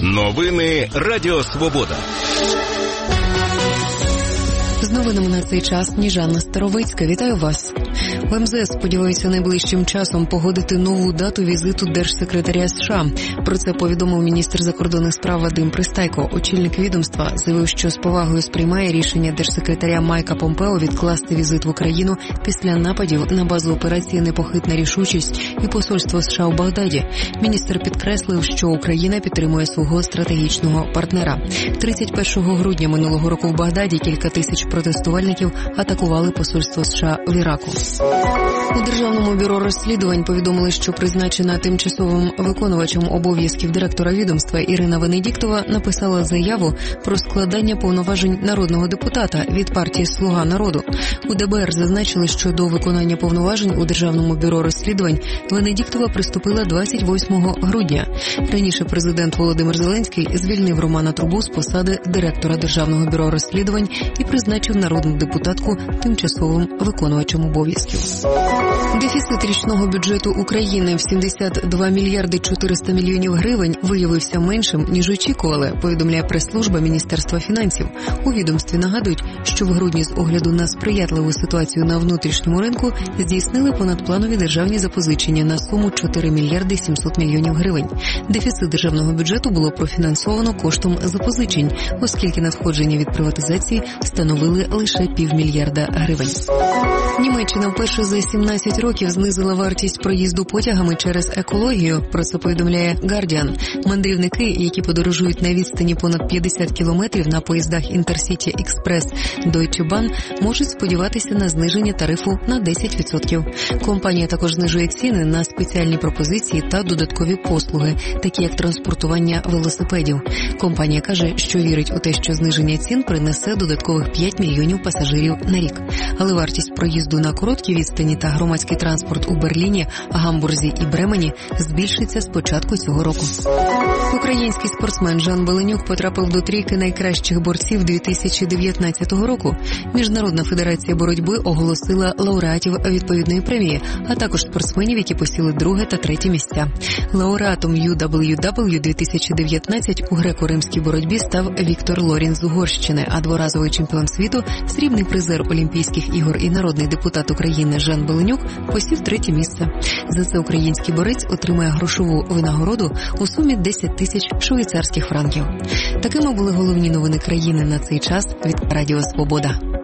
Новини Радіо Свобода. З новинами на цей час Ніжана Старовицька. Вітаю вас. В МЗС сподіваються найближчим часом погодити нову дату візиту держсекретаря США. Про це повідомив міністр закордонних справ Вадим Пристайко. Очільник відомства заявив, що з повагою сприймає рішення держсекретаря Майка Помпео відкласти візит в Україну після нападів на базу операції «Непохитна рішучість» і посольство США у Багдаді. Міністр підкреслив, що Україна підтримує свого стратегічного партнера. 31 грудня минулого року в Багдаді кілька тисяч протестувальників атакували посольство США в Іраку. У Державному бюро розслідувань повідомили, що призначена тимчасовим виконувачем обов'язків директора відомства Ірина Венедіктова написала заяву про складання повноважень народного депутата від партії «Слуга народу». У ДБР зазначили, що до виконання повноважень у Державному бюро розслідувань Венедіктова приступила 28 грудня. Раніше президент Володимир Зеленський звільнив Романа Трубу з посади директора Державного бюро розслідувань і призначив народну депутатку тимчасовим виконувачем обов'язків. Дефіцит річного бюджету України в 72 мільярди 400 мільйонів гривень виявився меншим, ніж очікували, повідомляє прес-служба Міністерства фінансів. У відомстві нагадують, що в грудні з огляду на сприятливу ситуацію на внутрішньому ринку здійснили понадпланові державні запозичення на суму 4 мільярди 700 мільйонів гривень. Дефіцит державного бюджету було профінансовано коштом запозичень, оскільки надходження від приватизації становили лише півмільярда гривень. Німеччина вперше за 17 років знизила вартість проїзду потягами через екологію. Про це повідомляє Guardian. Мандрівники, які подорожують на відстані понад 50 кілометрів на поїздах Intercity Express Deutsche Bahn, можуть сподіватися на зниження тарифу на 10%. Компанія також знижує ціни на спеціальні пропозиції та додаткові послуги, такі як транспортування велосипедів. Компанія каже, що вірить у те, що зниження цін принесе додаткових 5 мільйонів пасажирів на рік. Але вартість проїзду на короткі відстані та громадський транспорт у Берліні, Гамбурзі і Бремені збільшиться з початку цього року. Український спортсмен Жан Беленюк потрапив до трійки найкращих борців 2019 року. Міжнародна федерація боротьби оголосила лауреатів відповідної премії, а також спортсменів, які посіли друге та третє місця. Лауреатом UWW 2019 у греко-римській боротьбі став Віктор Лорін з Угорщини, а дворазовий чемпіон світу, срібний призер Олімпійських ігор і народний депутат України Жан Беленюк посів третє місце. За це український борець отримає грошову винагороду у сумі 10 тисяч швейцарських франків. Такими були головні новини країни на цей час від Радіо Свобода.